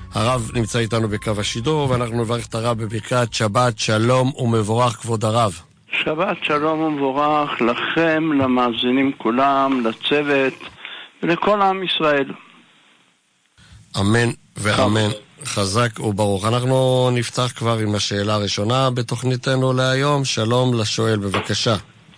הרב נמצא איתנו בקו השידור, ואנחנו נברך את הרב בברכת שבת שלום ומבורך כבוד הרב. שבת שלום ומבורך לכם, למאזינים כולם, לצוות ולכל עם ישראל. אמן ואמן. חזק וברוך. אנחנו נפתח כבר עם השאלה הראשונה בתוכניתנו להיום. שלום לשואל, בבקשה.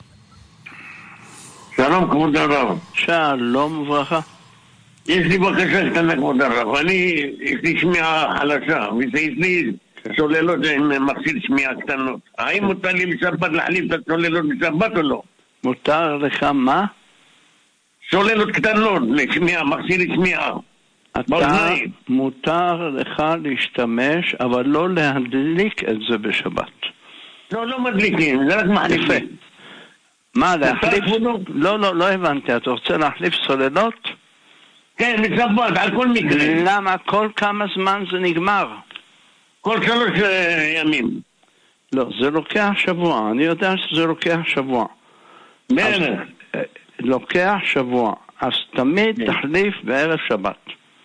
שלום כבוד הרב. שלום וברכה. יש לי בקשה קטנה כבוד הרב. יש לי שמיעה חלשה, ויש לי סוללות עם מכשיר שמיעה קטנות. האם מותר לי בשבת להחליף את הסוללות בשבת או לא? מותר לך מה? סוללות קטנות לשמיעה, מכשיר שמיעה. מותר לך להשתמש, אבל לא להדליק את זה בשבת. לא מדליקים, זה רק מחליפים. מה, להחליף? לא הבנתי. אתה רוצה להחליף סוללות? כן, בשבת, על כל מקרה. למה? כל כמה זמן זה נגמר? כל 3 ימים. לא, זה לוקח שבוע. אני יודע שזה לוקח שבוע. בערך. לוקח שבוע. אז תמיד תחליף בערב שבת.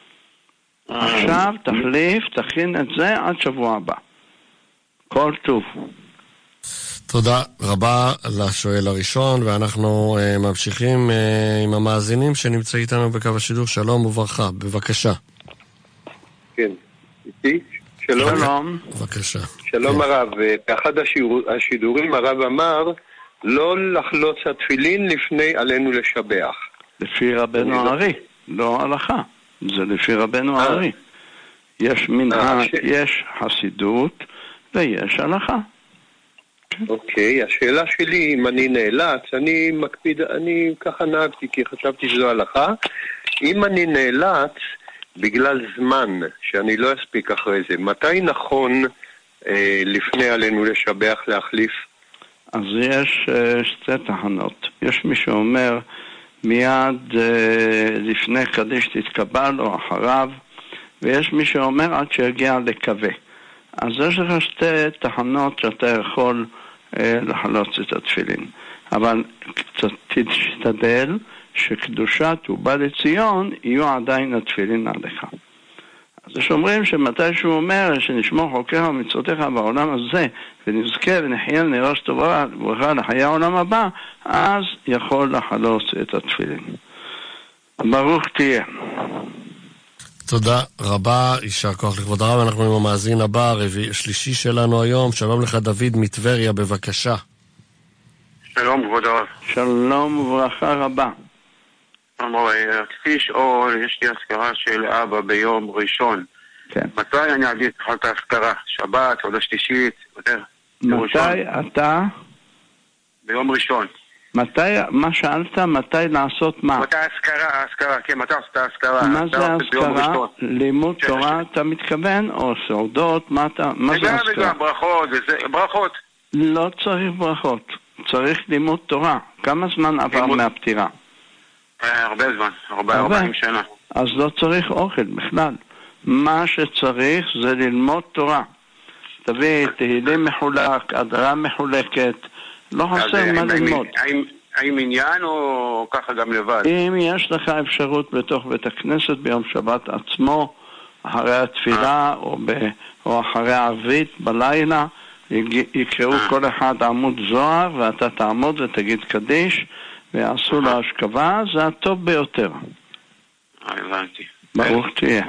עכשיו תחליף, תכין את זה עד שבוע הבא. כל טוב. תודה רבה לשואל הראשון, ואנחנו ממשיכים עם המאזינים שנמצא איתנו בקו השידור. שלום וברכה, בבקשה. כן, איתי? שלום. בבקשה. שלום הרב, באחד השידורים הרב אמר לא לחלוץ התפילין לפני עלינו לשבח. לפי רבנו הארי, לא הלכה. זה לפי רבנו הארי. יש מנהג, יש חסידות ויש הלכה. אוקיי, השאלה שלי, אם אני נאלץ, אני מקפיד, אני ככה נהגתי כי חשבתי שזו הלכה. אם אני נאלץ בגלל זמן שאני לא אספיק אחרי זה, מתי נכון לפני עלינו לשבח להחליף? אז יש שתי תחנות. יש מי שאומר מיד לפני קדיש תתקבל או אחריו, ויש מי שאומר עד שיגיע לקווה. אז יש לך שתי תחנות שאתה יכול לחלוץ את התפילין. אבל תשתדל שקדושת ובא לציון יהיו עדיין התפילין עליך. אז יש אומרים שמתי שהוא אומר שנשמור חוקיך ומצוותיך בעולם הזה ונזכה ונחיה ונראה טובה וברכה לחיי העולם הבא, אז יכול לחלוץ את התפילין. ברוך תהיה. תודה רבה, יישר כוח לכבוד הרב. אנחנו עם המאזין הבא, השלישי שלנו היום. שלום לך דוד מטבריה, בבקשה. שלום כבוד הרב. שלום וברכה רבה. רציתי לשאול, יש לי אזכרה של אבא ביום ראשון. כן. מתי אני עדיף את האזכרה? שבת, עוד השלישית, יותר? מתי אתה? ביום ראשון. מתי, מה שאלת? מתי לעשות מה? מתי האזכרה, כן, מתי עשתה האזכרה? מה זה האזכרה? לימוד תורה אתה מתכוון? או סעודות? מה זה האזכרה? וגם ברכות. לא צריך ברכות, צריך לימוד תורה. כמה זמן עבר מהפטירה? הרבה זמן, 40 שנה. אז לא צריך אוכל בכלל. מה שצריך זה ללמוד תורה. תביא תהילים מחולק, הדרה מחולקת, לא חסר מה ללמוד. האם עניין או ככה גם לבד? אם יש לך אפשרות בתוך בית הכנסת ביום שבת עצמו, אחרי התפילה או אחרי הערבית בלילה, יקראו כל אחד עמוד זוהר ואתה תעמוד ותגיד קדיש ויעשו לו השכבה, זה הטוב ביותר. הבנתי. ברוך תהיה.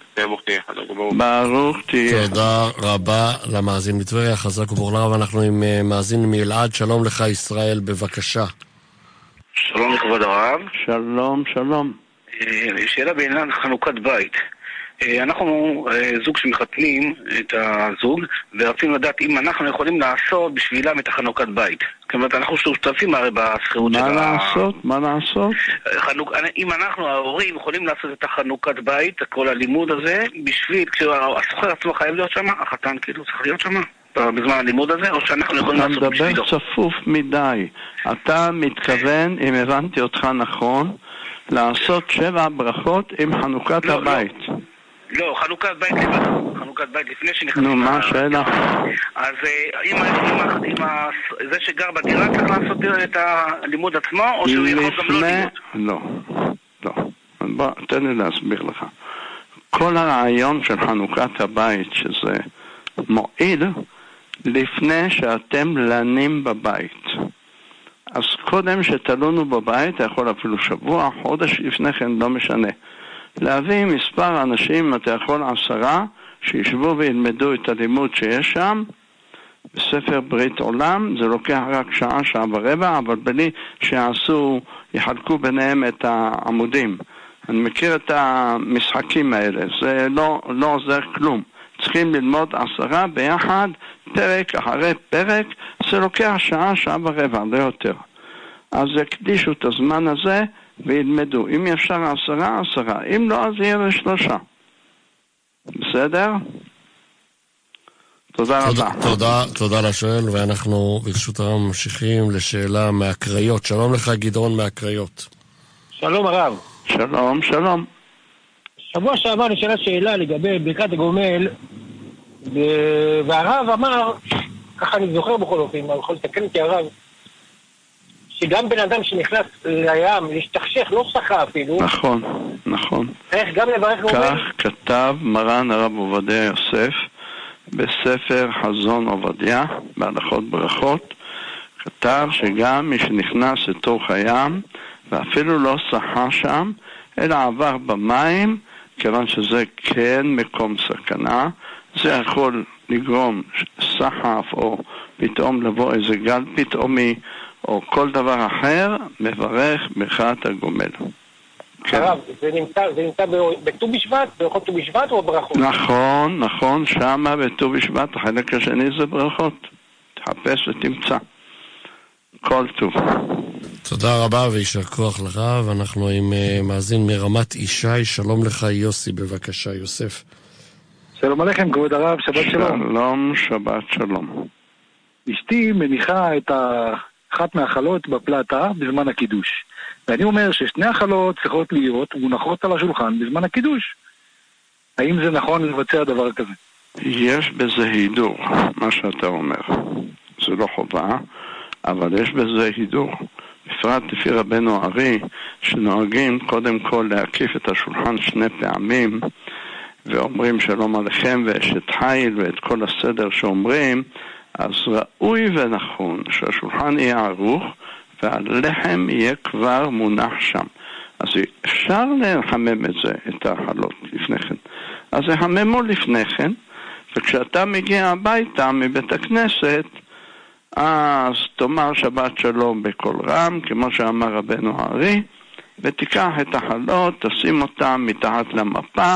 ברוך תהיה. תודה רבה למאזין מטבריה, חזק וברוך לרב. אנחנו עם מאזין מאלעד. שלום לך ישראל, בבקשה. שלום לכבוד הרב. שלום, שלום. שאלה בעניין חנוכת בית. אנחנו זוג שמחתנים את הזוג ורצינו לדעת אם אנחנו יכולים לעשות בשבילם את החנוכת בית. זאת אומרת, אנחנו שותפים הרי בסחירות של מה לעשות? אם אנחנו ההורים יכולים לעשות את החנוכת בית, כל הלימוד הזה, בשביל, כשהסוחר עצמו חייב להיות שם, החתן כאילו צריך להיות שם בזמן הלימוד הזה, או שאנחנו יכולים לעשות בשבילו? אתה מדבר צפוף מדי. אתה מתכוון, אם הבנתי אותך נכון, לעשות 7 ברכות עם חנוכת הבית. לא, חנוכת בית לבד. חנוכת בית לפני שנכנסים. נו, מה השאלה? אז אם זה שגר בדירה צריך לעשות את הלימוד עצמו, או שהוא יכול גם לא לימוד? לא. בוא, תן לי להסביר לך. כל הרעיון של חנוכת הבית, שזה מועיל לפני שאתם לנים בבית. אז קודם שתלונו בבית, יכול אפילו שבוע, חודש לפני כן, לא משנה. להביא מספר אנשים, אתה יכול 10, שישבו וילמדו את הלימוד שיש שם, בספר ברית עולם, זה לוקח רק שעה ורבע, אבל בלי יחלקו ביניהם את העמודים. אני מכיר את המשחקים האלה, זה לא עוזר כלום. צריכים ללמוד 10 ביחד, פרק אחרי פרק, זה לוקח שעה ורבע, לא יותר. אז יקדישו את הזמן הזה וילמדו. אם אפשר 10, אם לא, אז יהיה 3. בסדר? תודה רבה. תודה לשואל, ואנחנו ברשות הרב ממשיכים לשאלה מהקריות. שלום לך גדעון מהקריות. שלום הרב. שלום. שבוע שעבר נשאלה שאלה לגבי ברכת הגומל, והרב אמר, ככה אני זוכר בכל אופן, אני יכול לתקן אותי הרב, שגם בן אדם שנכנס לים להשתכשך, לא שחה אפילו. נכון. איך גם לברך גומל? כך כתב מרן הרב עובדיה יוסף בספר חזון עובדיה, בהלכות ברכות, כתב שגם מי שנכנס לתוך הים ואפילו לא שחה שם, אלא עבר במים, כיוון שזה כן מקום סכנה, זה יכול לגרום סחף או פתאום לבוא איזה גל פתאומי או כל דבר אחר, מברך ברכת הגומל. הרב, זה נמצא בט"ו בשבט, ברכות ט"ו בשבט או ברכות? נכון, שמה בט"ו בשבט, החלק השני זה ברכות. תחפש ותמצא. כל טוב. תודה רבה וישר כוח לך, ואנחנו עם מאזין מרמת ישי. שלום לך יוסי, בבקשה יוסף. שלום עליכם כבוד הרב, שבת שלום. שבת שלום. אשתי מניחה את אחת מהחלות בפלטה בזמן הקידוש. ואני אומר ששני החלות צריכות להיות מונחות על השולחן בזמן הקידוש. האם זה נכון לבצע דבר כזה? יש בזה הידור, מה שאתה אומר. זה לא חובה, אבל יש בזה הידור. בפרט לפי רבנו ארי, שנוהגים קודם כל להקיף את השולחן 2 פעמים, ואומרים שלום עליכם ואשת חיל ואת כל הסדר שאומרים, אז ראוי ונכון שהשולחן יהיה ערוך, והלחם יהיה כבר מונח שם. אז אפשר לחמם את זה, את החלות לפני כן. אז לחממו לפני כן, וכשאתה מגיע הביתה מבית הכנסת, אז תאמר שבת שלום בקול רם, כמו שאמר רבנו הארי, ותיקח את החלות, תשים אותם מתחת למפה,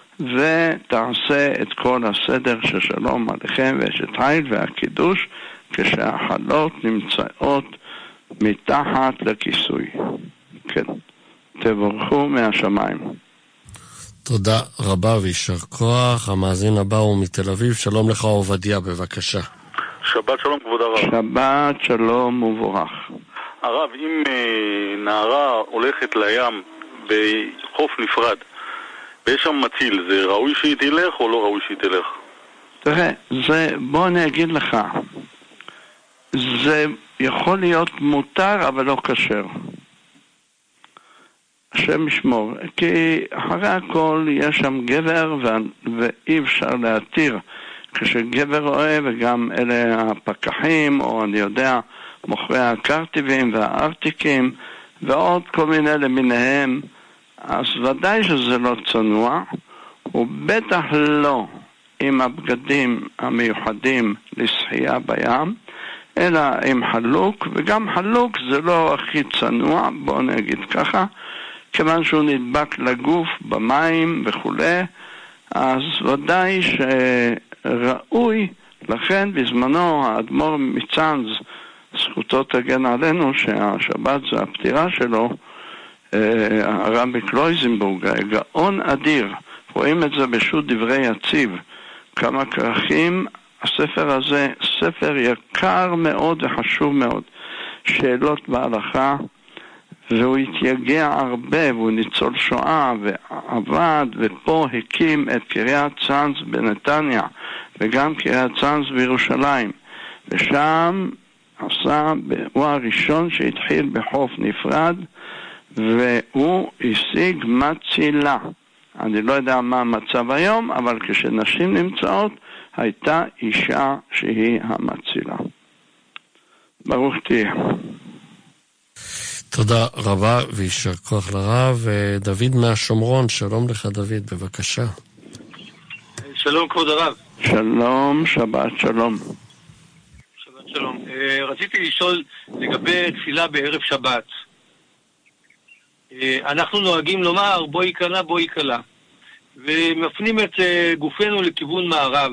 ותעשה את כל הסדר של שלום עליכם ואשת חיל והקידוש, כשהחלות נמצאות מתחת לכיסוי. כן, תבורכו מהשמיים. תודה רבה וישר כוח. המאזין הבא הוא מתל אביב. שלום לך עובדיה, בבקשה. שבת שלום כבוד הרב. שבת שלום ובורך. הרב, אם נערה הולכת לים בחוף נפרד ויש שם מציל, זה ראוי שהיא תלך או לא ראוי שהיא תלך? תראה, בוא אני אגיד לך, זה יכול להיות מותר אבל לא כשר. השם ישמור, כי אחרי הכל יש שם גבר ואי אפשר להתיר. כשגבר רואה, וגם אלה הפקחים, או אני יודע, מוכרי הקרטיבים והארטיקים, ועוד כל מיני למיניהם, אז ודאי שזה לא צנוע, ובטח לא עם הבגדים המיוחדים לשחייה בים, אלא עם חלוק, וגם חלוק זה לא הכי צנוע, בואו נגיד ככה, כיוון שהוא נדבק לגוף במים וכו', אז ודאי שראוי, לכן בזמנו האדמו"ר מצאנז, זכותו תגן עלינו שהשבת זה הפטירה שלו, הרבי קלויזנבורג, גאון אדיר, רואים את זה בשו"ת דברי יציב, כמה כרכים. הספר הזה ספר יקר מאוד וחשוב מאוד, שאלות בהלכה, והוא התייגע הרבה, והוא ניצול שואה ועבד, ופה הקים את קריית צאנז בנתניה וגם קריית צאנז בירושלים, ושם הוא הראשון שהתחיל בחוף נפרד, והוא השיג מצילה. אני לא יודע מה המצב היום, אבל כשנשים נמצאות, הייתה אישה שהיא המצילה. ברוך תהיה. תודה רבה וישר כוח לרב. דוד מהשומרון, שלום לך דוד, בבקשה. שלום כבוד הרב. שלום, שבת שלום. שבת שלום. רציתי לשאול לגבי תפילה בערב שבת. אנחנו נוהגים לומר בואי קלה בואי קלה, ומפנים את גופנו לכיוון מערב,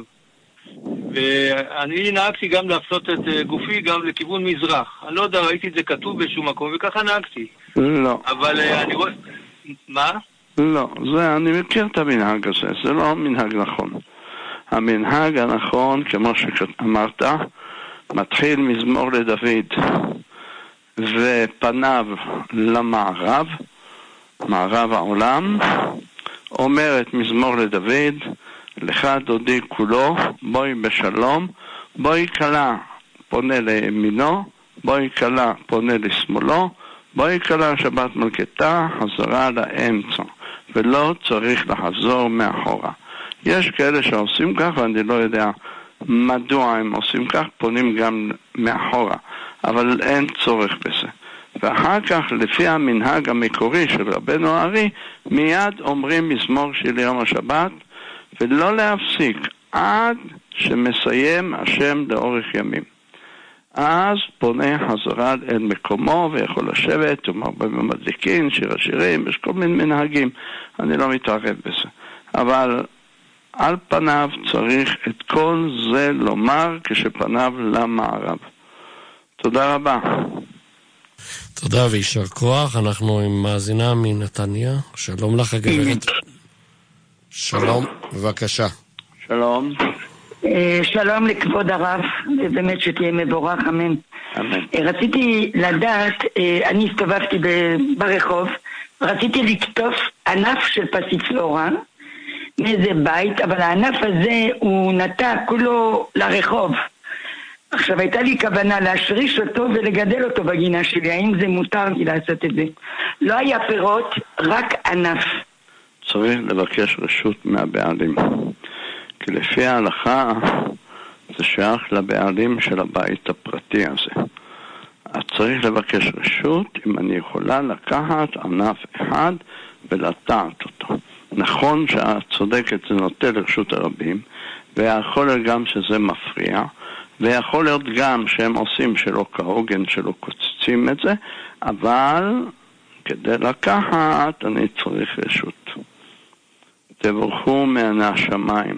ואני נהגתי גם להפנות את גופי גם לכיוון מזרח. אני לא יודע, ראיתי את זה כתוב באיזשהו מקום וככה נהגתי. לא. אבל אני רואה... מה? לא, אני מכיר את המנהג הזה, זה לא מנהג נכון. המנהג הנכון, כמו שאמרת, מתחיל מזמור לדוד ופניו למערב, מערב העולם, אומר את מזמור לדוד, לך דודי כולו, בואי בשלום, בואי קלה פונה לימינו, בואי קלה פונה לשמאלו, בואי קלה שבת מלכתה, חזרה לאמצע, ולא צריך לחזור מאחורה. יש כאלה שעושים כך, ואני לא יודע מדוע הם עושים כך, פונים גם מאחורה, אבל אין צורך בזה. ואחר כך, לפי המנהג המקורי של רבנו הארי, מיד אומרים מזמור של יום השבת, ולא להפסיק עד שמסיים השם לאורך ימים. אז פונה חזרה אל מקומו ויכול לשבת, ומדליקין, שיר השירים, יש כל מיני מנהגים, אני לא מתערב בזה. אבל על פניו צריך את כל זה לומר כשפניו למערב. תודה רבה. תודה וישר כוח. אנחנו עם מאזינה מנתניה. שלום לך גברת. שלום, בבקשה. שלום. שלום לכבוד הרב, באמת שתהיה מבורך, אמן. רציתי לדעת, אני הסתובבתי ברחוב, רציתי לקטוף ענף של פסיפלורה מאיזה בית, אבל הענף הזה הוא נטע כולו לרחוב. עכשיו הייתה לי כוונה להשריש אותו ולגדל אותו בגינה שלי, האם זה מותר לי לעשות את זה? לא היה פירות, רק ענף. צריך לבקש רשות מהבעלים, כי לפי ההלכה זה שייך לבעלים של הבית הפרטי הזה. אז צריך לבקש רשות אם אני יכולה לקחת ענף אחד ולטעת אותו. נכון שאת צודקת, זה נוטה לרשות הרבים, ויכול להיות גם שזה מפריע, ויכול להיות גם שהם עושים שלא כהוגן, שלא קוצצים את זה, אבל כדי לקחת אני צריך רשות. תבורכו מעיני השמיים.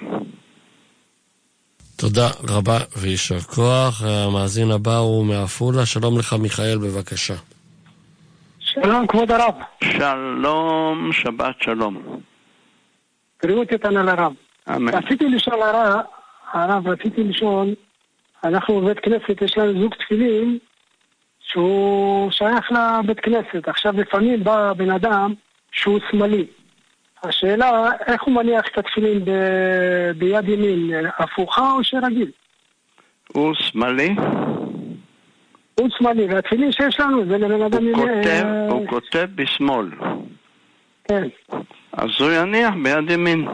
תודה רבה וישר כוח. המאזין הבא הוא מעפולה. שלום לך מיכאל, בבקשה. שלום כבוד הרב. שלום, שבת שלום. בריאות איתנה לרב. אמן. רציתי לשאול הרב, אנחנו בבית כנסת, יש לנו זוג תפילין שהוא שייך לבית כנסת. עכשיו לפעמים בא בן אדם שהוא שמאלי. השאלה, איך הוא מניח את התפילין ביד ימין, הפוכה או שרגיל? הוא שמאלי? הוא שמאלי, והתפילין שיש לנו זה לבן אדם... הוא כותב בשמאל. כן. אז הוא יניח ביד ימין.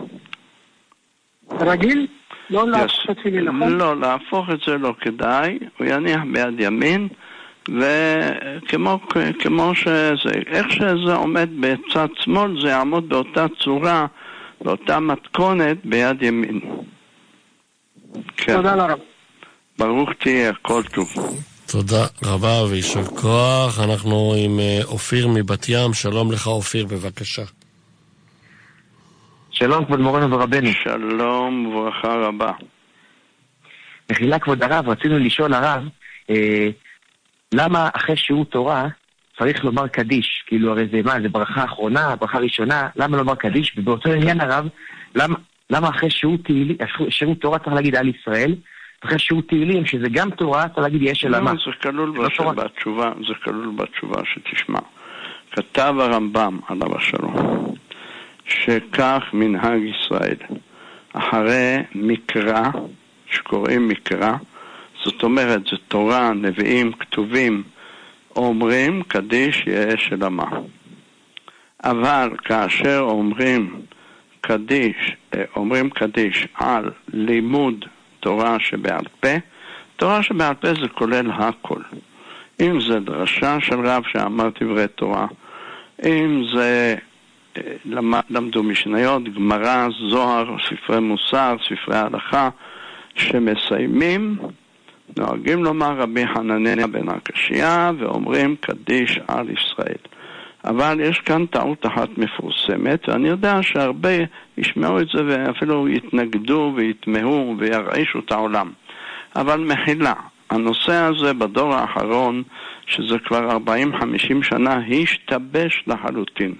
רגיל? לא להפוך את התפילין, נכון? לא, להפוך את זה לא כדאי, הוא יניח ביד ימין, וכמו שזה, איך שזה עומד בצד שמאל, זה יעמוד באותה צורה, באותה מתכונת ביד ימין. כן. תודה לרב. ברוך תהיה, כל טוב. תודה רבה וישר כוח. אנחנו עם אופיר מבת ים. שלום לך אופיר, בבקשה. שלום כבוד מורנו ורבנו. שלום וברכה רבה. מחילה כבוד הרב, רצינו לשאול הרב, למה אחרי שיעור תורה צריך לומר קדיש? כאילו הרי זה מה, זה ברכה אחרונה, ברכה ראשונה, למה לומר קדיש? ובאותו עניין הרב, למה אחרי שיעור תורה צריך להגיד על ישראל, אחרי שיעור תהילים, שזה גם תורה, צריך להגיד יש אלמה? זה כלול בתשובה שתשמע. כתב הרמב"ם עליו השלום, שכך מנהג ישראל, אחרי מקרא, שקוראים מקרא, זאת אומרת, זה תורה, נביאים, כתובים, אומרים קדיש יש אלמה. אבל כאשר אומרים קדיש, אומרים קדיש על לימוד תורה שבעל פה. תורה שבעל פה זה כולל הכל. אם זה דרשה של רב שאמר דברי תורה, אם זה למדו משניות, גמרא, זוהר, ספרי מוסר, ספרי הלכה, שמסיימים, נוהגים לומר רבי חנניה בן הקשיא, ואומרים קדיש על ישראל. אבל יש כאן טעות אחת מפורסמת, ואני יודע שהרבה ישמעו את זה ואפילו יתנגדו ויתמהו וירעישו את העולם. אבל מחילה, הנושא הזה בדור האחרון, שזה כבר 40-50 שנה, השתבש לחלוטין.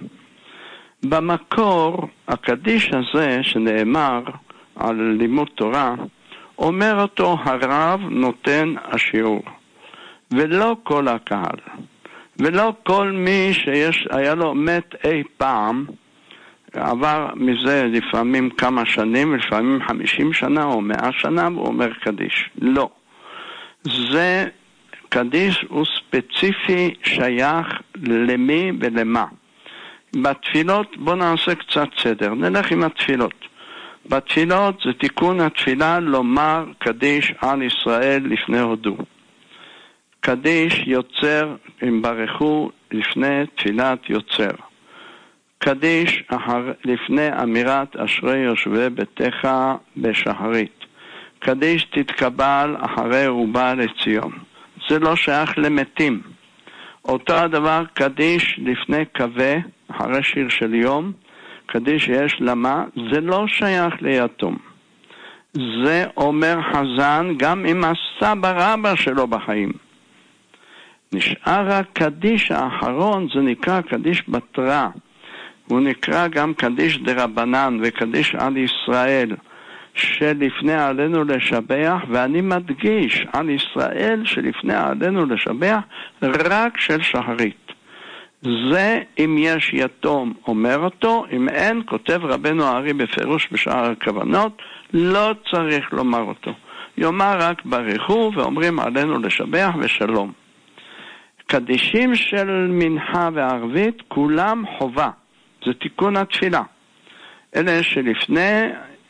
במקור, הקדיש הזה שנאמר על לימוד תורה, אומר אותו הרב נותן השיעור, ולא כל הקהל, ולא כל מי שהיה לו מת אי פעם, עבר מזה לפעמים כמה שנים, לפעמים 50 שנה או 100 שנה, הוא אומר קדיש. לא. זה קדיש הוא ספציפי שייך למי ולמה. בתפילות, בוא נעשה קצת סדר, נלך עם התפילות. בתפילות זה תיקון התפילה לומר קדיש על ישראל לפני הודו. קדיש יוצר, אם ברכו לפני תפילת יוצר. קדיש לפני אמירת אשרי יושבי ביתך בשחרית. קדיש תתקבל אחרי ובא לציון. זה לא שייך למתים. אותו הדבר קדיש לפני קווה, אחרי שיר של יום, קדיש יש למה, זה לא שייך ליתום. זה אומר חזן גם אם הסבא רבא שלו בחיים. נשאר הקדיש האחרון, זה נקרא קדיש בתרה. הוא נקרא גם קדיש דרבנן וקדיש על ישראל, שלפני עלינו לשבח, ואני מדגיש על ישראל שלפני עלינו לשבח רק של שחרית. זה אם יש יתום אומר אותו, אם אין, כותב רבנו הארי בפירוש בשאר הכוונות, לא צריך לומר אותו. יאמר רק ברכו ואומרים עלינו לשבח ושלום. קדישים של מנחה וערבית כולם חובה, זה תיקון התפילה. אלה שלפני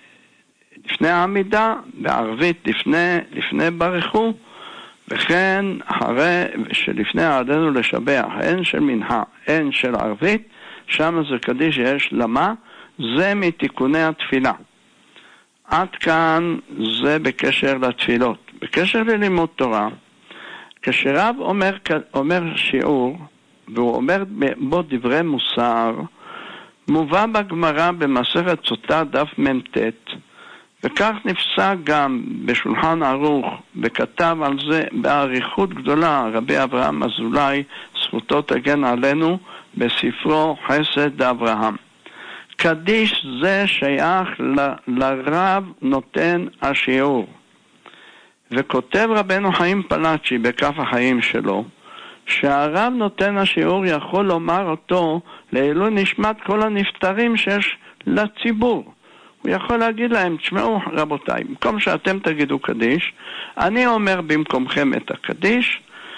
העמידה, בערבית לפני ברכו, וכן אחרי שלפני עלינו לשבח, הן של מנחה, הן של ערבית, שם זה קדיש יש למה, זה מתיקוני התפילה. עד כאן זה בקשר לתפילות. בקשר ללימוד תורה, כשרב אומר שיעור, והוא אומר בו דברי מוסר, מובא בגמרא במסכת סוטה דף מ"ט, וכך נפסק גם בשולחן ערוך, וכתב על זה באריכות גדולה רבי אברהם אזולאי, זכותו תגן עלינו, בספרו חסד אברהם. קדיש זה שייך לרב נותן השיעור. וכותב רבנו חיים פלאצ'י בכף החיים שלו, שהרב נותן השיעור יכול לומר אותו לעילוי נשמת כל הנפטרים שיש לציבור. הוא יכול להגיד להם, תשמעו רבותיי, במקום שאתם תגידו קדיש, אני אומר במקומכם את הקדיש,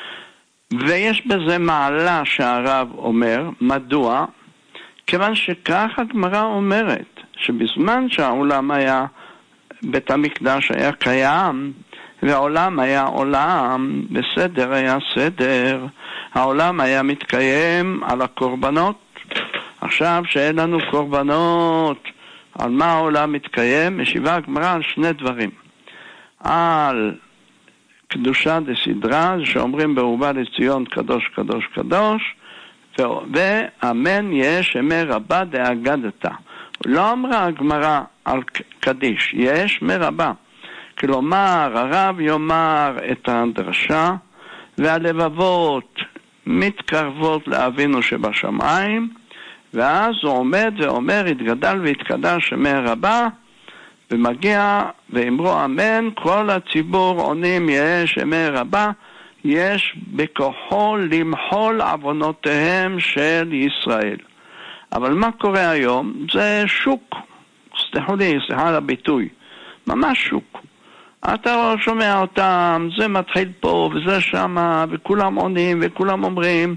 ויש בזה מעלה שהרב אומר, מדוע? כיוון שכך הגמרא אומרת, שבזמן שהעולם היה, בית המקדש היה קיים, והעולם היה עולם, בסדר היה סדר, העולם היה מתקיים על הקורבנות. עכשיו שאין לנו קורבנות, על מה העולם מתקיים? משיבה הגמרא על שני דברים. על קדושה דסדרה, שאומרים בעובה לציון קדוש קדוש קדוש, ואמן יש אמי רבה דאגדתה. לא אמרה הגמרא על קדיש, יש מרבה. כלומר, הרב יאמר את הדרשה, והלבבות מתקרבות לאבינו שבשמיים, ואז הוא עומד ואומר, התגדל והתקדש שמי רבה, ומגיע ואמרו אמן, כל הציבור עונים יש שמי רבה, יש בכוחו למחול עוונותיהם של ישראל. אבל מה קורה היום? זה שוק, סליחה על הביטוי, ממש שוק. אתה שומע אותם, זה מתחיל פה וזה שמה, וכולם עונים וכולם אומרים,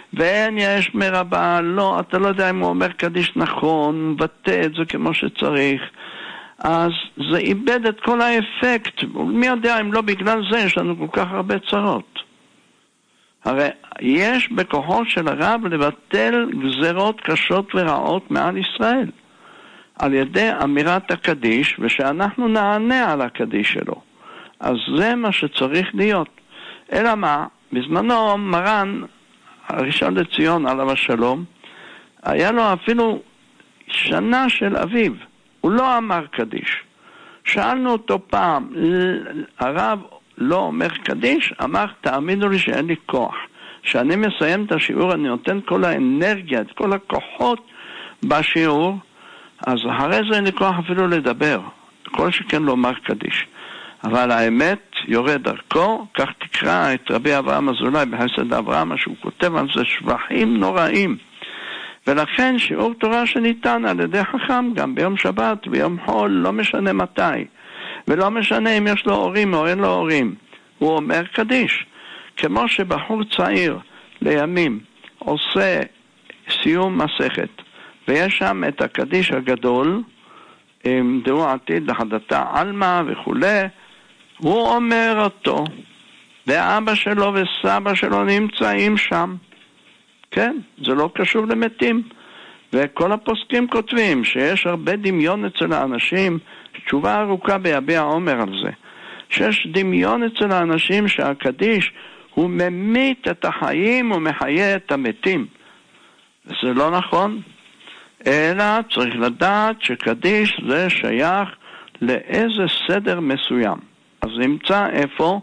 ואין יש מרבה, לא, אתה לא יודע אם הוא אומר קדיש נכון, מבטא את זה כמו שצריך, אז זה איבד את כל האפקט. מי יודע אם לא בגלל זה יש לנו כל כך הרבה צרות. הרי יש בכוחו של הרב לבטל גזרות קשות ורעות מעל ישראל על ידי אמירת הקדיש, ושאנחנו נענה על הקדיש שלו. אז זה מה שצריך להיות. אלא מה? בזמנו מרן הראשון לציון עליו השלום, היה לו אפילו שנה של אביו, הוא לא אמר קדיש. שאלנו אותו פעם, הרב לא אומר קדיש, אמר תאמינו לי שאין לי כוח, שאני מסיים את השיעור אני נותן כל האנרגיה, את כל הכוחות בשיעור, אז אחרי זה אין לי כוח אפילו לדבר, כל שכן לא אומר קדיש. אבל האמת יורד דרכו, כך תקרא את רבי אברהם אזולאי בחסד אברהם, שהוא כותב על זה שבחים נוראים. ולכן שיעור תורה שניתן על ידי חכם גם ביום שבת, ביום חול, לא משנה מתי, ולא משנה אם יש לו הורים או אין לו הורים, הוא אומר קדיש. כמו שבחור צעיר לימים עושה סיום מסכת, ויש שם את הקדיש הגדול, דעו עתיד לחדתה עלמא וכולי, הוא אומר אותו, ואבא שלו וסבא שלו נמצאים שם. כן, זה לא קשור למתים. וכל הפוסקים כותבים שיש הרבה דמיון אצל האנשים, תשובה ארוכה ביביע עומר על זה, שיש דמיון אצל האנשים שהקדיש הוא ממית את החיים ומחיה את המתים. זה לא נכון, אלא צריך לדעת שקדיש זה שייך לאיזה סדר מסוים. אז נמצא איפה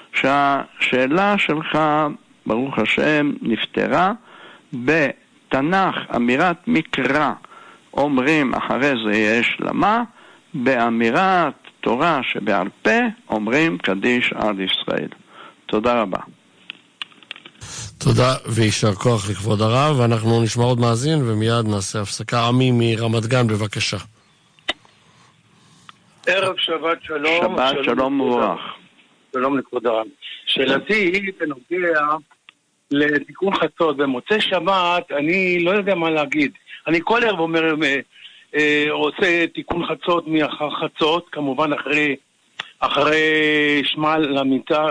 שהשאלה שלך, ברוך השם, נפתרה. בתנ"ך אמירת מקרא אומרים אחרי זה יש למה, באמירת תורה שבעל פה אומרים קדיש על ישראל. תודה רבה. תודה וישר כוח לכבוד הרב, ואנחנו נשמע עוד מאזין ומיד נעשה הפסקה. עמי מרמת גן, בבקשה. ערב שבת שלום. שבת שלום וברך. שלום לכבוד הרב. שאלתי היא בנוגע לתיקון חצות. במוצאי שבת אני לא יודע מה להגיד. אני כל ערב אומר, עושה תיקון חצות מאחר חצות, כמובן אחרי שמע למיטה,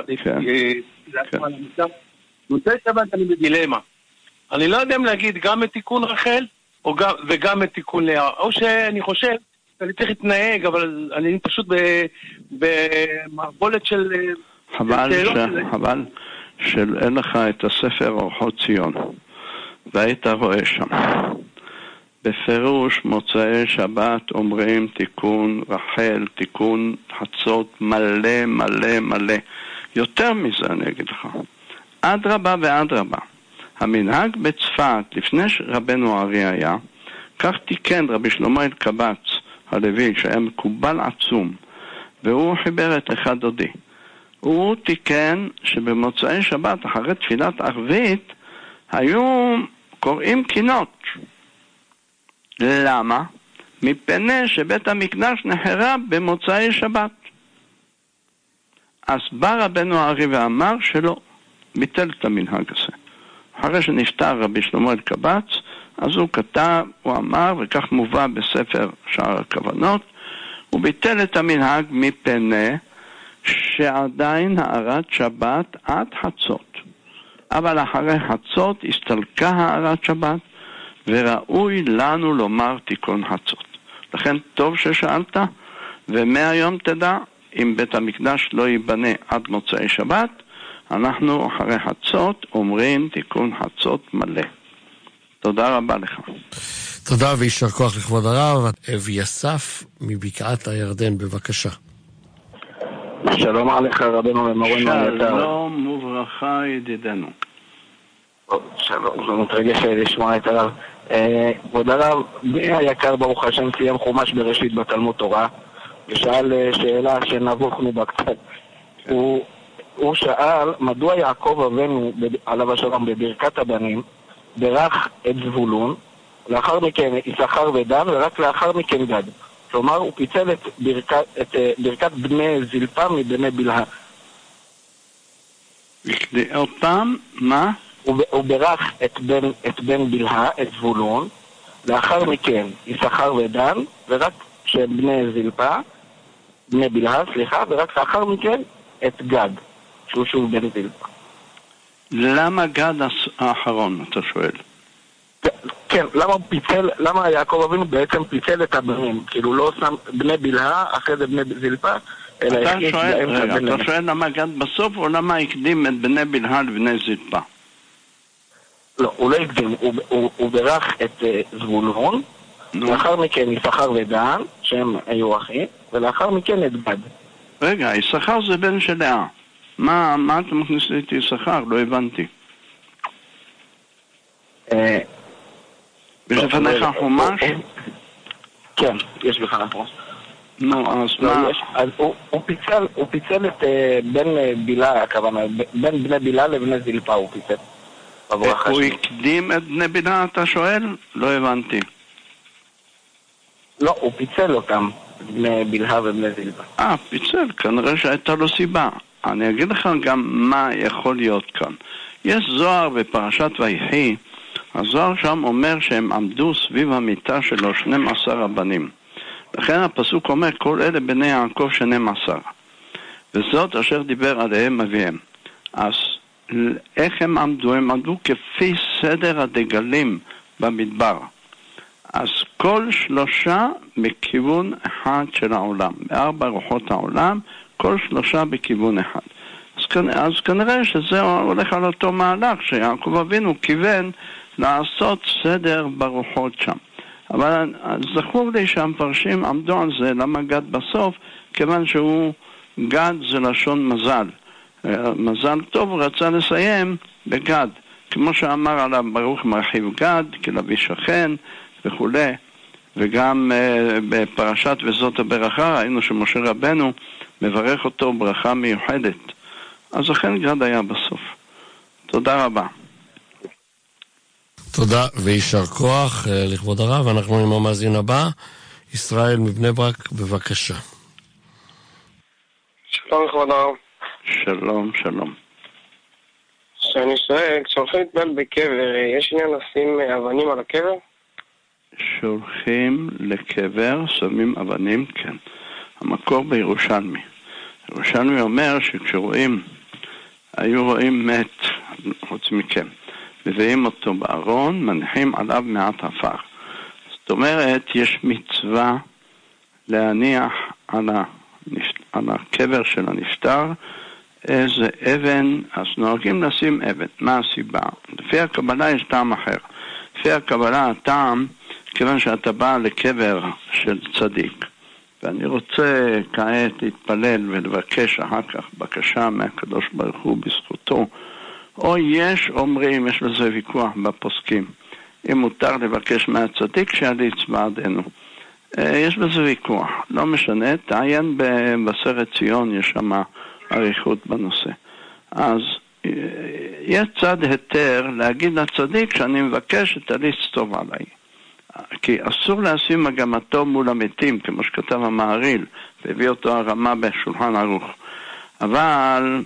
במוצאי שבת אני בדילמה. אני לא יודע אם להגיד גם את תיקון רחל וגם את תיקון לאה, או שאני חושב אני צריך להתנהג, אבל אני פשוט במערבולת של... חבל שאין לך את הספר אורחות ציון, והיית רואה שם. בפירוש מוצאי שבת אומרים תיקון רחל, תיקון חצות מלא מלא מלא. יותר מזה אני אגיד לך. אדרבה ואדרבה. המנהג בצפת, לפני רבנו הארי היה, כך תיקן רבי שלמה אלקבץ הלוי, שהיה מקובל עצום, והוא חיבר את אחד דודי. הוא תיקן שבמוצאי שבת אחרי תפילת ערבית היו קוראים קינות. למה? מפני שבית המקדש נחרב במוצאי שבת. אז בא רבנו הארי ואמר שלא, ביטל את המנהג הזה. אחרי שנפטר רבי שלמה אלקבץ, אז הוא כתב, הוא אמר, וכך מובא בספר שער הכוונות, הוא ביטל את המנהג מפני שעדיין הארת שבת עד חצות. אבל אחרי חצות הסתלקה הארת שבת, וראוי לנו לומר תיקון חצות. לכן טוב ששאלת, ומהיום תדע, אם בית המקדש לא ייבנה עד מוצאי שבת, אנחנו אחרי חצות אומרים תיקון חצות מלא. תודה רבה לך. תודה וישר כוח לכבוד הרב. אביסף מבקעת הירדן, בבקשה. שלום עליך רבנו ומורנו היקר. שלום וברכה ידידנו. שלום, זה מתרגש לשמוע את הרב. כבוד הרב, בני היקר ברוך השם סיים חומש בראשית בתלמוד תורה, ושאל שאלה שנבוכנו בה קצת. הוא שאל מדוע יעקב אבינו עליו השלום בברכת הבנים ברך את זבולון, לאחר מכן יששכר ודן, ורק לאחר מכן גד. כלומר הוא פיצל את ברכת בני זלפה מבני בלהה. עוד פעם, מה? הוא ברך את בן בלהה, את זבולון, לאחר מכן יששכר ודן, ורק שהם בני בלהה, ורק לאחר מכן את גד, שהוא שוב בן זלפה. למה גד האחרון, אתה שואל? כן, למה יעקב אבינו בעצם פיצל את הבנים? כאילו לא שם בני בלהה, אחרי זה בני זלפה, אלא אתה שואל למה גד בסוף, או למה הקדים את בני בלהה לבני זלפה? לא, הוא לא הקדים, הוא ברך את זבולון, לאחר מכן יששכר ודן, שהם היו אחים, ולאחר מכן את גד. רגע, יששכר זה בן של לאה. מה אתה מכניס לי את יששכר? לא הבנתי. יש לפניך חומש? כן, יש בפניך חומש. נו, אז מה? הוא פיצל את בן בילה, הכוונה, בין בני בילה לבני זלפה הוא פיצל. הוא הקדים את בני בילה, אתה שואל? לא הבנתי. לא, הוא פיצל אותם, בני בלהה ובני זלפה. פיצל, כנראה שהייתה לו סיבה. אני אגיד לך גם מה יכול להיות כאן. יש זוהר בפרשת ויחי, הזוהר שם אומר שהם עמדו סביב המיטה שלו 12 הבנים. לכן הפסוק אומר, כל אלה בני יעקב 12. וזאת אשר דיבר עליהם אביהם. אז איך הם עמדו? הם עמדו כפי סדר הדגלים במדבר. אז כל 3 בכיוון אחד של העולם. 4 רוחות העולם, כל 3 בכיוון אחד. אז כנראה שזה הולך על אותו מהלך שיעקב אבינו כיוון לעשות סדר ברוחות שם. אבל זכור לי שהמפרשים עמדו על זה, למה גד בסוף? כיוון שהוא גד זה לשון מזל. מזל טוב, הוא רצה לסיים בגד. כמו שאמר עליו ברוך מרחיב גד, כלבי שכן וכו'. וגם בפרשת וזאת הברכה ראינו שמשה רבנו מברך אותו ברכה מיוחדת. אז אכן גד היה בסוף. תודה רבה. תודה וישר כוח לכבוד הרב. אנחנו עם המאזין הבא, ישראל מבני ברק, בבקשה. שלום לכבוד הרב. שלום, שלום. שאני שואל, כשהולכים להתפלל בקבר, יש עניין לשים אבנים על הקבר? שולחים לקבר, שמים אבנים, כן. המקור בירושלמי. ירושלמי אומר שכשרואים, היו רואים מת, חוץ מכם, מביאים אותו בארון, מניחים עליו מעט עפר. זאת אומרת, יש מצווה להניח על הקבר של הנפטר איזה אבן, אז נוהגים לשים אבן. מה הסיבה? לפי הקבלה יש טעם אחר. לפי הקבלה הטעם, כיוון שאתה בא לקבר של צדיק, ואני רוצה כעת להתפלל ולבקש אחר כך בקשה מהקדוש ברוך הוא בזכותו, או יש אומרים, יש לזה ויכוח בפוסקים, אם מותר לבקש מהצדיק שיליץ בעדנו. יש בזה ויכוח, לא משנה, תעיין במסכת ציון, יש שם אריכות בנושא. אז יש צד היתר להגיד לצדיק שאני מבקש שתליץ טוב עליי. כי אסור לשים מגמתו מול המתים, כמו שכתב המהרי"ל, והביא אותו הרמה בשולחן ערוך. אבל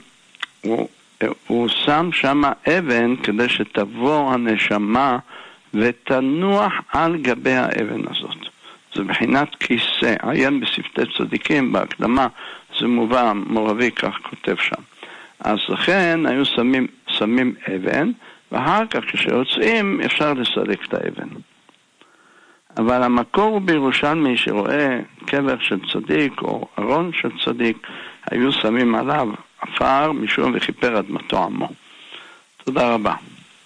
הוא שם שם אבן כדי שתבוא הנשמה ותנוח על גבי האבן הזאת. זה בחינת כיסא, עיין בשפתי צדיקים, בהקדמה, זה מובא, מורבי כך כותב שם. אז לכן היו שמים אבן, ואחר כך כשיוצאים אפשר לסלק את האבן. אבל המקור הוא בירושלמי שרואה קבר של צדיק או ארון של צדיק, היו שמים עליו עפר משום וכיפר אדמתו עמו. תודה רבה.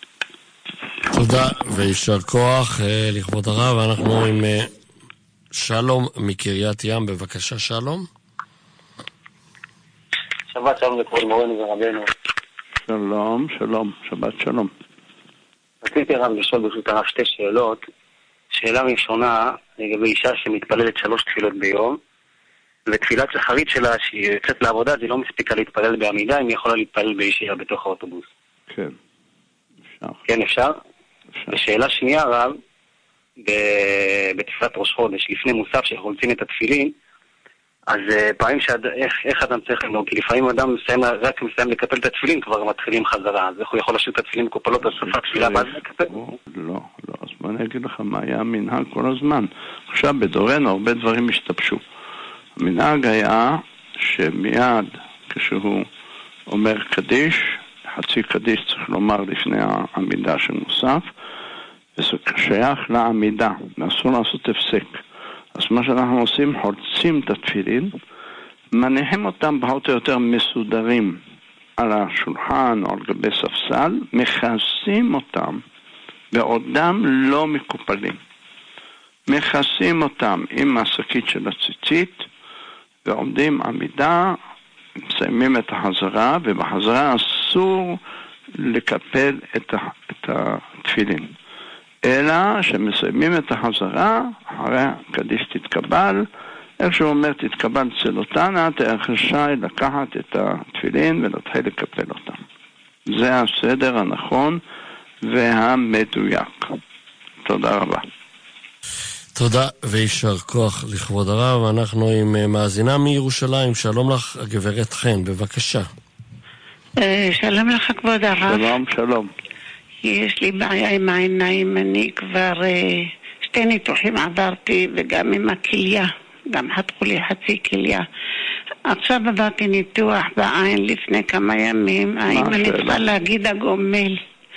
תודה וישר כוח לכבוד הרב. אנחנו עם שלום מקריית ים, בבקשה שלום. שבת שלום לכבוד מורנו ורבנו. שלום, שלום, שבת שלום. רציתי רב לשאול ברשות הרב 2 שאלות. שאלה ראשונה לגבי אישה שמתפללת 3 תפילות ביום, ותפילת שחרית שלה שהיא יוצאת לעבודה, זה לא מספיקה להתפלל בעמידה, אם היא יכולה להתפלל בישיבה בתוך האוטובוס. כן, אפשר. כן, אפשר? ושאלה שנייה רב, בתפילת ראש חודש, לפני מוסף שחולצים את התפילין, אז פעמים איך אדם צריך לנהוג? כי לפעמים אדם רק מסיים לקפל את התפילין, כבר מתחילים חזרה. אז איך הוא יכול להשאיר את התפילין מקופלות על סוף התפילה ואז לקפל? לא. אז בוא אני אגיד לך מה היה המנהג כל הזמן. עכשיו בדורנו הרבה דברים השתבשו. המנהג היה שמיד כשהוא אומר קדיש, חצי קדיש צריך לומר לפני העמידה של מוסף, וזה שייך לעמידה, ואסור לעשות הפסק. אז מה שאנחנו עושים, חולצים את התפילין, מניחים אותם פחות או יותר מסודרים על השולחן או על גבי ספסל, מכסים אותם בעודם לא מקופלים. מכסים אותם עם השקית של הציצית, ועומדים עמידה, מסיימים את החזרה, ובחזרה אסור לקפל את התפילין. אלא שמסיימים את החזרה, אחרי הקדיש תתקבל, איך שהוא אומר תתקבל צלותנה, תרשאי לקחת את התפילין ולהתחיל לקפל אותם. זה הסדר הנכון והמדויק. תודה רבה. תודה ויישר כוח לכבוד הרב. אנחנו עם מאזינה מירושלים. שלום לך, הגברת חן, בבקשה. שלום לך כבוד הרב. שלום. יש לי בעיה עם העיניים, אני כבר 2 ניתוחים עברתי וגם עם הכליה, גם חתכו לי חצי כליה. עכשיו עברתי ניתוח בעין לפני כמה ימים, האם אני צריכה להגיד הגומל?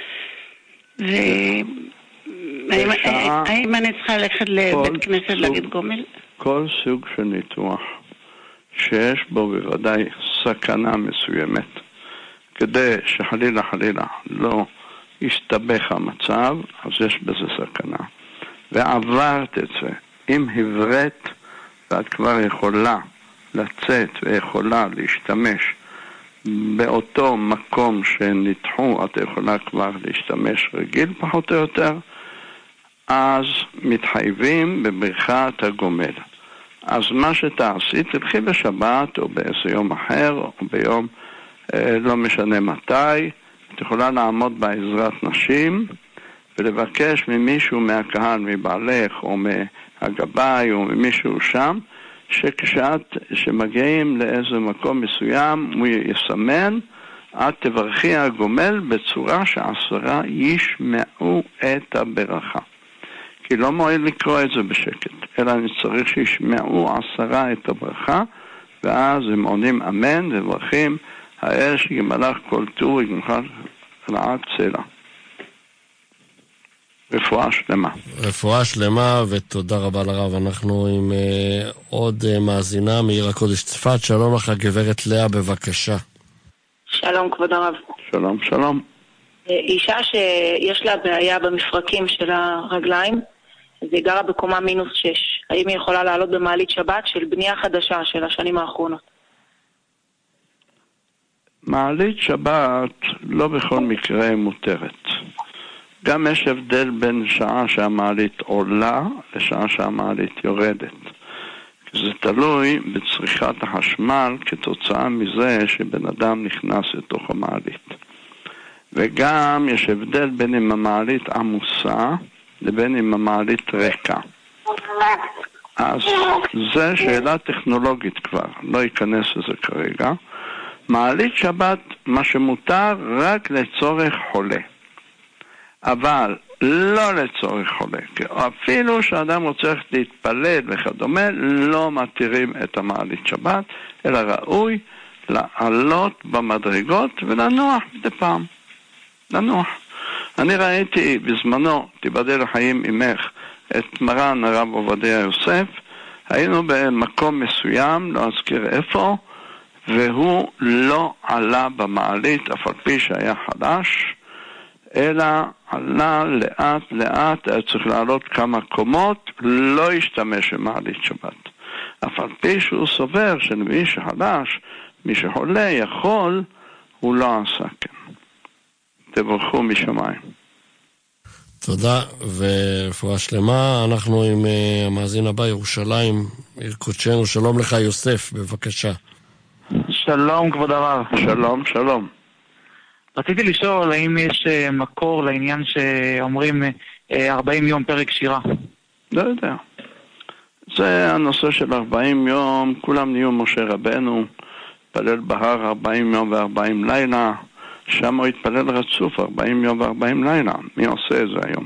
האם אני צריכה ללכת לבית כנסת להגיד גומל? כל סוג של ניתוח שיש בו בוודאי סכנה מסוימת, כדי שחלילה לא יסתבך המצב, אז יש בזה סכנה. ועברת את זה, אם הבראת ואת כבר יכולה לצאת ויכולה להשתמש באותו מקום שניתחו, את יכולה כבר להשתמש רגיל פחות או יותר, אז מתחייבים בברכת הגומל. אז מה שתעשי, תלכי בשבת או באיזה יום אחר או ביום לא משנה מתי, את יכולה לעמוד בעזרת נשים ולבקש ממישהו מהקהל, מבעלך או מהגבאי או ממישהו שם, שמגיעים לאיזה מקום מסוים הוא יסמן, את תברכי הגומל בצורה ש10 ישמעו את הברכה. כי לא מועיל לקרוא את זה בשקט, אלא אני צריך שישמעו 10 את הברכה, ואז הם עונים אמן וברכים, האש ימלך כל טור יגמך רעת צלע. רפואה שלמה. רפואה שלמה ותודה רבה לרב. אנחנו עם עוד מאזינה מעיר הקודש צפת. שלום לך גברת לאה, בבקשה. שלום כבוד הרב. שלום. אישה שיש לה בעיה במפרקים של הרגליים, אז היא גרה בקומה -6. האם היא יכולה לעלות במעלית שבת של בנייה חדשה של השנים האחרונות? מעלית שבת לא בכל מקרה מותרת. גם יש הבדל בין שעה שהמעלית עולה לשעה שהמעלית יורדת. זה תלוי בצריכת החשמל כתוצאה מזה שבן אדם נכנס לתוך המעלית. וגם יש הבדל בין אם המעלית עמוסה לבין אם המעלית ריקה. אז זה שאלה טכנולוגית כבר, לא ייכנס לזה כרגע. מעלית שבת, מה שמותר רק לצורך חולה. אבל לא לצורך חולה. אפילו שאדם רוצה להתפלל וכדומה, לא מתירים את המעלית שבת, אלא ראוי לעלות במדרגות ולנוח מדי פעם. לנוח. אני ראיתי בזמנו, תיבדל לחיים עמך, את מרן הרב עובדיה יוסף, היינו במקום מסוים, לא אזכיר איפה, והוא לא עלה במעלית, אף על פי שהיה חדש, אלא עלה לאט, היה צריך לעלות כמה קומות, לא השתמש במעלית שבת. אף על פי שהוא סובר שמי שחדש, מי שחולה יכול, הוא לא עשה כן. תברכו משמיים. תודה ורפואה שלמה. אנחנו עם המאזין הבא, ירושלים, עיר קודשנו. שלום לך יוסף, בבקשה. שלום כבוד הרב. שלום. רציתי לשאול האם יש מקור לעניין שאומרים 40 יום פרק שירה. לא יודע. זה הנושא של 40 יום, כולם נהיו משה רבנו, התפלל בהר 40 יום ו40 לילה, שם הוא התפלל רצוף 40 יום ו40 לילה, מי עושה את זה היום?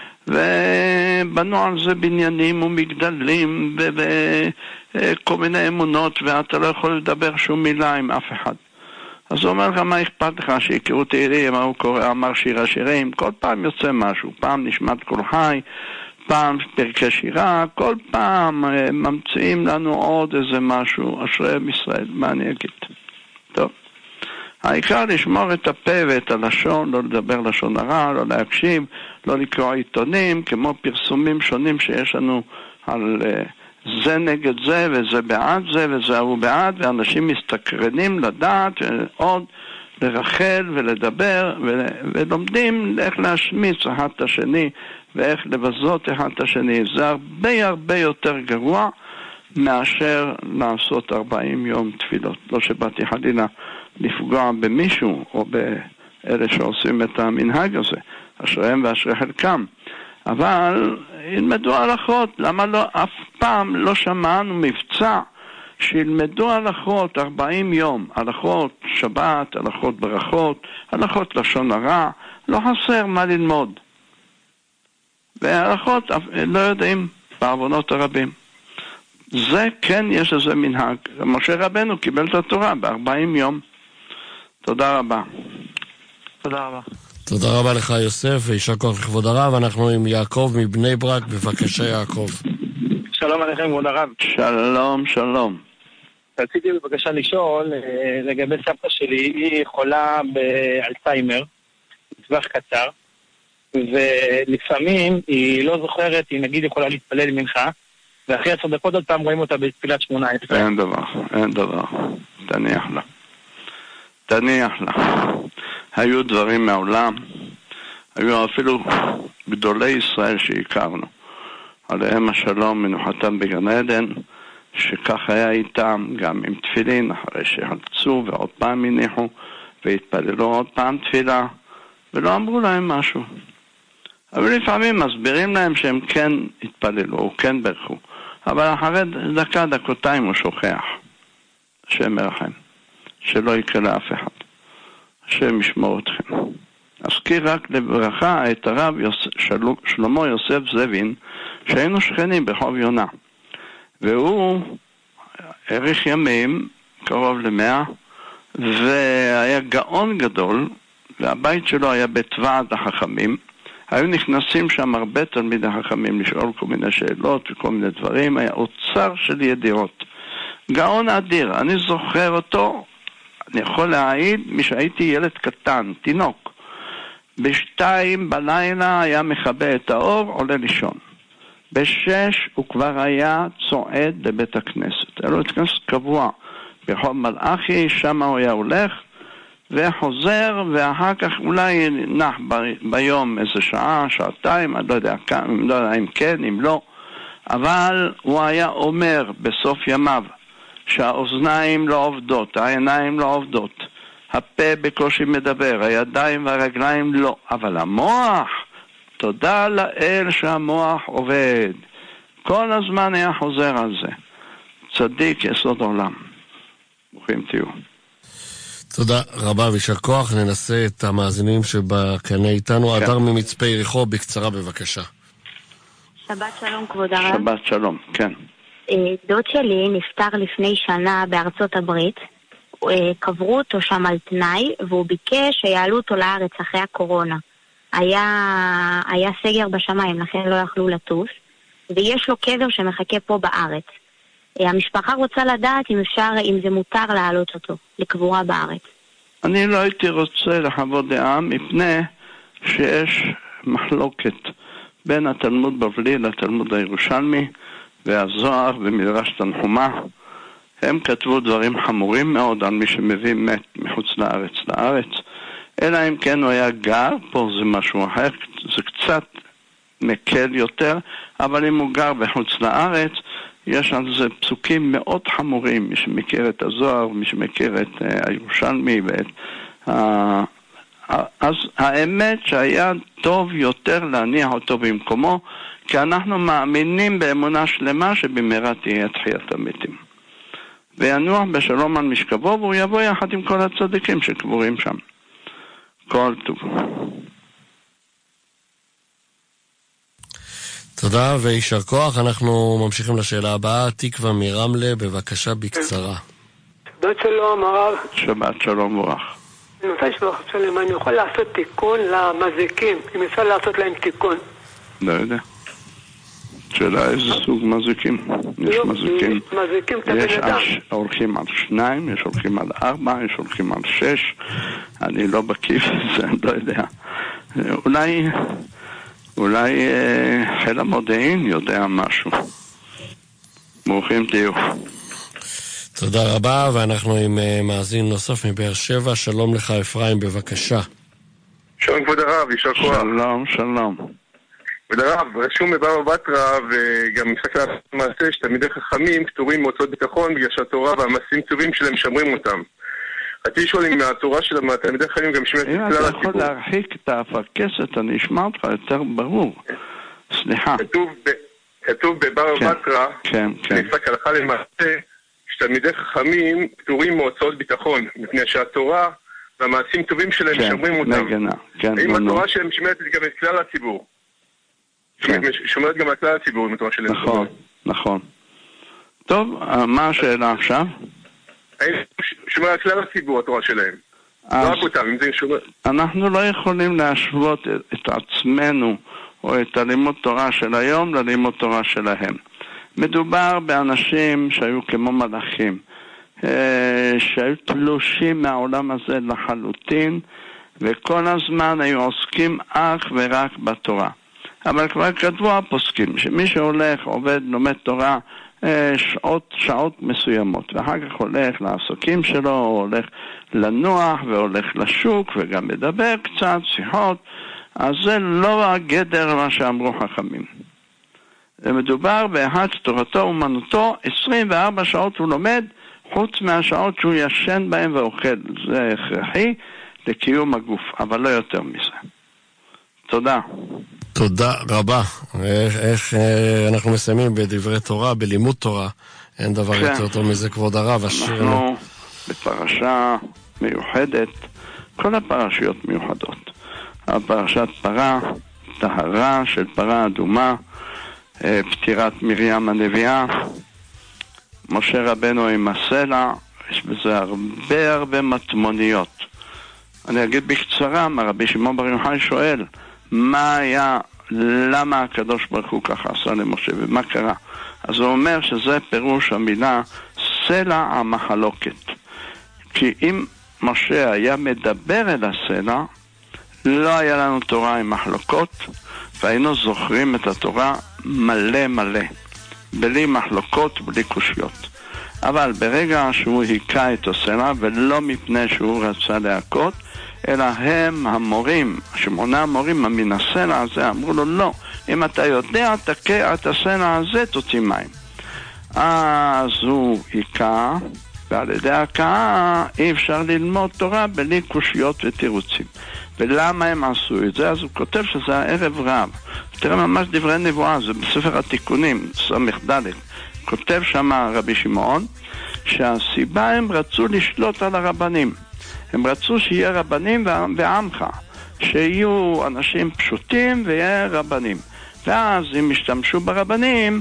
ובנו על זה בניינים ומגדלים וכל מיני אמונות, ואתה לא יכול לדבר שום מילה עם אף אחד. אז הוא אומר לך, מה אכפת לך שיקראו תהילים, הוא אמר שיר השירים, כל פעם יוצא משהו, פעם נשמעת כל חי, פעם פרקי שירה, כל פעם ממציאים לנו עוד איזה משהו, אשרי ישראל, מה אני אגיד? טוב. העיקר לשמור את הפה ואת הלשון, לא לדבר לשון הרע, לא להקשיב, לא לקרוא עיתונים, כמו פרסומים שונים שיש לנו על זה נגד זה וזה בעד זה וזה הוא בעד, ואנשים מסתקרנים לדעת ועוד לרחל ולדבר ולומדים איך להשמיץ אחד את השני ואיך לבזות אחד את השני. זה הרבה הרבה יותר גרוע מאשר לעשות 40 יום תפילות. לא שבאתי חלילה לפגוע במישהו או באלה שעושים את המנהג הזה, אשריהם ואשרי חלקם, אבל ילמדו הלכות. למה לא, אף פעם לא שמענו מבצע שילמדו הלכות 40 יום, הלכות שבת, הלכות ברכות, הלכות לשון הרע, לא חסר מה ללמוד. וההלכות לא יודעים בעוונות הרבים. זה כן יש איזה מנהג. משה רבנו קיבל את התורה ב40 יום. תודה רבה. תודה רבה. תודה רבה לך יוסף, וישר כוח לכבוד הרב. אנחנו עם יעקב מבני ברק. בבקשה יעקב. שלום עליכם כבוד הרב. שלום, שלום. רציתי בבקשה לשאול לגבי סבתא שלי, היא חולה באלצהיימר, בטווח קצר, ולפעמים היא לא זוכרת, היא נגיד יכולה להתפלל מנחה, ואחרי 10 דקות עוד פעם רואים אותה בתפילת 18. אין דבר, אין דבר. תניח לה. תניח לה. היו דברים מעולם, היו אפילו גדולי ישראל שהכרנו, עליהם השלום מנוחתם בגן עדן, שכך היה איתם גם עם תפילין, אחרי שהלצו ועוד פעם הניחו והתפללו עוד פעם תפילה, ולא אמרו להם משהו. אבל לפעמים מסבירים להם שהם כן התפללו, או כן ברכו, אבל אחרי דקה, דקותיים הוא שוכח. השם מרחם, שלא יקרה לאף אחד. השם ישמור אתכם. אזכיר רק לברכה את הרב שלמה יוסף זבין, שהיינו שכנים ברחוב יונה. והוא האריך ימים, קרוב ל100, והיה גאון גדול, והבית שלו היה בית ועד החכמים. היו נכנסים שם הרבה תלמידי החכמים לשאול כל מיני שאלות וכל מיני דברים. היה אוצר של ידיעות. גאון אדיר. אני זוכר אותו, אני יכול להעיד, משהייתי ילד קטן, תינוק. ב2 בלילה היה מכבה את האור, עולה לישון. ב6 הוא כבר היה צועד לבית הכנסת. היה לו את כנסת קבוע ברחוב מלאכי, שם הוא היה הולך וחוזר, ואחר כך אולי נח ביום איזה שעה, שעתיים, אני לא יודע אם כן, אם לא, אבל הוא היה אומר בסוף ימיו שהאוזניים לא עובדות, העיניים לא עובדות, הפה בקושי מדבר, הידיים והרגליים לא, אבל המוח, תודה לאל שהמוח עובד. כל הזמן היה חוזר על זה. צדיק יסוד עולם. ברוכים תהיו. תודה רבה וישר כוח. ננסה את המאזינים שבקנה איתנו. כן. אדר ממצפה יריחו, בקצרה בבקשה. שבת שלום כבוד הרב. שבת שלום, כן. דוד שלי נפטר לפני שנה בארצות הברית. קברו אותו שם על תנאי, והוא ביקש שיעלו אותו לארץ אחרי הקורונה. היה סגר בשמיים, לכן לא יכלו לטוס, ויש לו קבר שמחכה פה בארץ. המשפחה רוצה לדעת אם זה מותר להעלות אותו לקבורה בארץ. אני לא הייתי רוצה לחוות דעה, מפני שיש מחלוקת בין התלמוד בבלי לתלמוד הירושלמי והזוהר ומדרש תנחומה. הם כתבו דברים חמורים מאוד על מי שמביא מת מחוץ לארץ, אלא אם כן הוא היה גר, פה זה משהו אחר, זה קצת מקל יותר, אבל אם הוא גר בחוץ לארץ, יש על זה פסוקים מאוד חמורים, מי שמכיר את הזוהר, מי שמכיר את הירושלמי, אז האמת שהיה טוב יותר להניח אותו במקומו, כי אנחנו מאמינים באמונה שלמה שבמהרה תהיה תחיית המתים. וינוח בשלום על משכבו, והוא יבוא יחד עם כל הצדיקים שקבורים שם. כל טוב. תודה ויישר כוח. אנחנו ממשיכים לשאלה הבאה. תקווה מרמלה, בבקשה בקצרה. שבת שלום הרב. שבת שלום וברח. אני רוצה לשאול אם אני יכול לעשות תיקון למזיקים, אם אפשר לעשות להם תיקון. לא יודע. שאלה איזה סוג מזיקים. יש מזיקים. יש הולכים על 2, יש הולכים על 4, יש הולכים על 6. אני לא בקיא בזה, אני לא יודע. אולי חיל המודיעין יודע משהו. ברוכים תהיו. תודה רבה, ואנחנו עם מאזין נוסף מבאר שבע. שלום לך אפרים, בבקשה. שלום כבוד הרב, יישר כוח. שלום, שלום. כבוד הרב, רשום בבבא בתרא וגם מסתכל על המעשה שתלמידי חכמים פטורים מהוצאות ביטחון בגלל שהתורה והמעשים טובים שלהם משמרים אותם. רציתי לשאול אם התורה של תלמידי חכמים גם שומרת את כלל הציבור. אם אתה יכול להרחיק את האפקסת, אני אשמע אותך יותר ברור. סליחה. כתוב בבבא בתרא, נפסק הלכה למעשה, שתלמידי חכמים פטורים מהוצאות ביטחון, מפני שהתורה והמעשים טובים שלהם משמרים אותם. האם התורה שלהם שומרת גם את כלל הציבור? שומרת גם את כלל הציבור עם התורה שלהם. נכון, נכון. טוב, מה השאלה עכשיו? האם שומר על כלל הציבור התורה שלהם? לא רק אותם, אם זה שומר. אנחנו לא יכולים להשוות את עצמנו או את הלימוד תורה של היום ללימוד תורה שלהם. מדובר באנשים שהיו כמו מלאכים, שהיו תלושים מהעולם הזה לחלוטין, וכל הזמן היו עוסקים אך ורק בתורה. אבל כבר כתבו הפוסקים שמי שהולך, עובד, לומד תורה שעות מסוימות, ואחר כך הולך לעסקים שלו, הולך לנוח והולך לשוק וגם מדבר קצת, שיחות, אז זה לא הגדר מה שאמרו חכמים. מדובר באחד תורתו אומנותו, 24 שעות הוא לומד, חוץ מהשעות שהוא ישן בהם ואוכל. זה הכרחי לקיום הגוף, אבל לא יותר מזה. תודה. תודה רבה. איך אנחנו מסיימים בדברי תורה, בלימוד תורה. אין דבר יותר טוב מזה, כבוד הרב. אנחנו בפרשה מיוחדת, כל הפרשיות מיוחדות. הפרשת פרה, טהרה של פרה אדומה, פטירת מרים הנביאה, משה רבנו עם הסלע, יש בזה הרבה מטמוניות. אני אגיד בקצרה, רבי שמעון בר יוחאי שואל, מה היה, למה הקדוש ברוך הוא ככה עשה למשה ומה קרה? אז הוא אומר שזה פירוש המילה סלע המחלוקת. כי אם משה היה מדבר אל הסלע, לא היה לנו תורה עם מחלוקות, והיינו זוכרים את התורה מלא, בלי מחלוקות, בלי קושיות. אבל ברגע שהוא היכה את הסלע, ולא מפני שהוא רצה להכות, אלא הם המורים, 8 המורים מן הסלע הזה, אמרו לו לא, אם אתה יודע תקע את הסלע הזה תוציא מים. אז הוא היכה, ועל ידי ההכאה אי אפשר ללמוד תורה בלי קושיות ותירוצים. ולמה הם עשו את זה? אז הוא כותב שזה הערב רב. תראה ממש דברי נבואה, זה בספר התיקונים, סמך ד'. כותב שם רבי שמעון שהסיבה הם רצו לשלוט על הרבנים. הם רצו שיהיה רבנים ועמך, שיהיו אנשים פשוטים ויהיה רבנים. ואז הם השתמשו ברבנים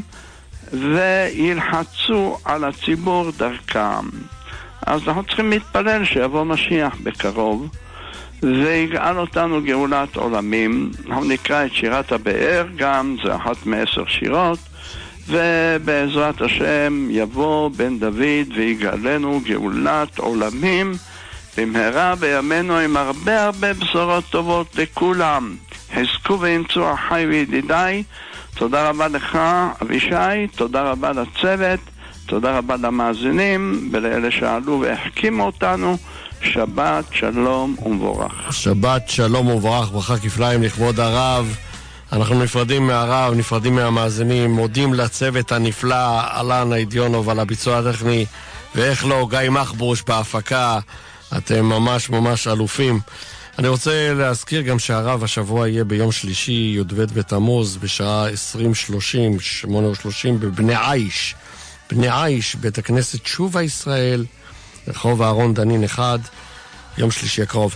וילחצו על הציבור דרכם. אז אנחנו צריכים להתפלל שיבוא משיח בקרוב ויגאל אותנו גאולת עולמים. אנחנו נקרא את שירת הבאר גם, זה אחת מ10 שירות, ובעזרת השם יבוא בן דוד ויגאלנו גאולת עולמים במהרה בימינו עם הרבה בשורות טובות לכולם. חזקו ואמצו אחי וידידיי. תודה רבה לך אבישי, תודה רבה לצוות, תודה רבה למאזינים ולאלה שעלו והחכימו אותנו. שבת שלום ומבורך. שבת שלום ומבורך, ברכה כפליים לכבוד הרב. אנחנו נפרדים מהרב, נפרדים מהמאזינים, מודים לצוות הנפלא, אלן אידיונוב על הביצוע הטכני, ואיך לא, גיא מחבוש בהפקה. אתם ממש אלופים. אני רוצה להזכיר גם שהרב השבוע יהיה ביום שלישי, י"ב בתמוז, בשעה 8:30 בבני עיש. בני עיש, בית הכנסת שובה ישראל, רחוב אהרון דנין 1, יום שלישי הקרוב.